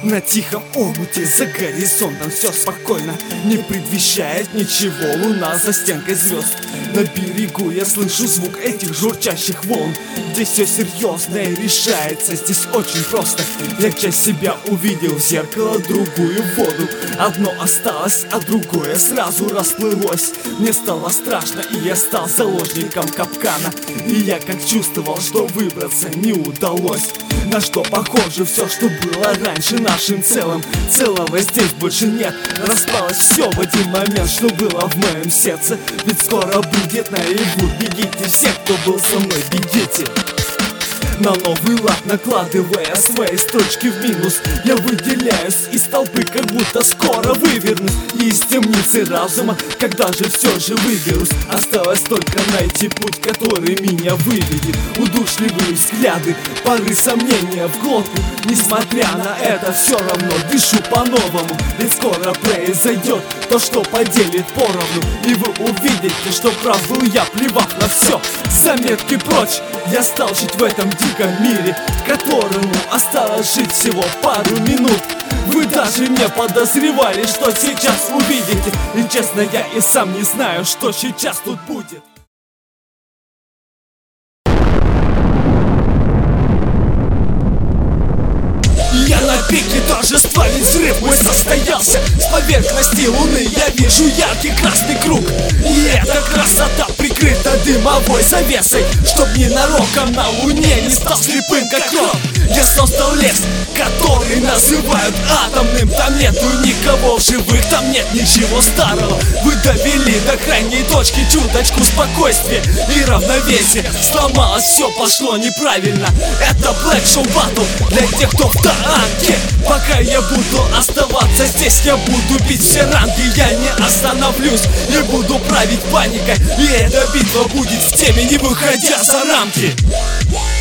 На тихом омуте за горизонтом все спокойно, не предвещает ничего луна за стенкой звезд. На берегу я слышу звук этих журчащих волн. Здесь все серьезное решается, здесь очень просто. Я часть себя увидел в зеркало, другую в воду. Одно осталось, а другое сразу расплылось. Мне стало страшно, и я стал заложником капкана. И я как чувствовал, что выбраться не удалось. На что похоже все, что было раньше нашим целым. Целого здесь больше нет, распалось все в один момент, что было в моем сердце. Ведь скоро будет наяву, бегите, все, кто был со мной, бегите. На новый лад накладывая свои строчки в минус, я выделяюсь из толпы, как будто скоро вывернусь. И из темницы разума, когда же все же выберусь. Осталось только найти путь, который меня выведет. Удушливые взгляды, пары сомнения в глотку. Несмотря на это, все равно дышу по-новому. Ведь скоро произойдет то, что поделит поровну. И вы увидите, что прав был я, плевав на все. Заметки прочь, я стал жить в этом диком мире, которому осталось жить всего пару минут. Вы даже не подозревали, что сейчас увидите. И честно, я и сам не знаю, что сейчас тут будет. Я на пике торжества, ведь взрыв мой состоялся. С поверхности луны я вижу яркий красный круг. И эта красота прикрыта дымовой завесой, чтоб ненароком на луне не стал слепым как рог. Я создал лес, который называют атомным. Там нету никого в живых, там нет ничего старого. Вы довели до крайней точки чуточку спокойствия и равновесия. Сломалось все, пошло неправильно. Это Black Show Battle для тех, кто в танке. Пока я буду оставаться здесь, я буду бить все ранги. Я не остановлюсь, не буду править паникой. И эта битва будет в теме, не выходя за рамки.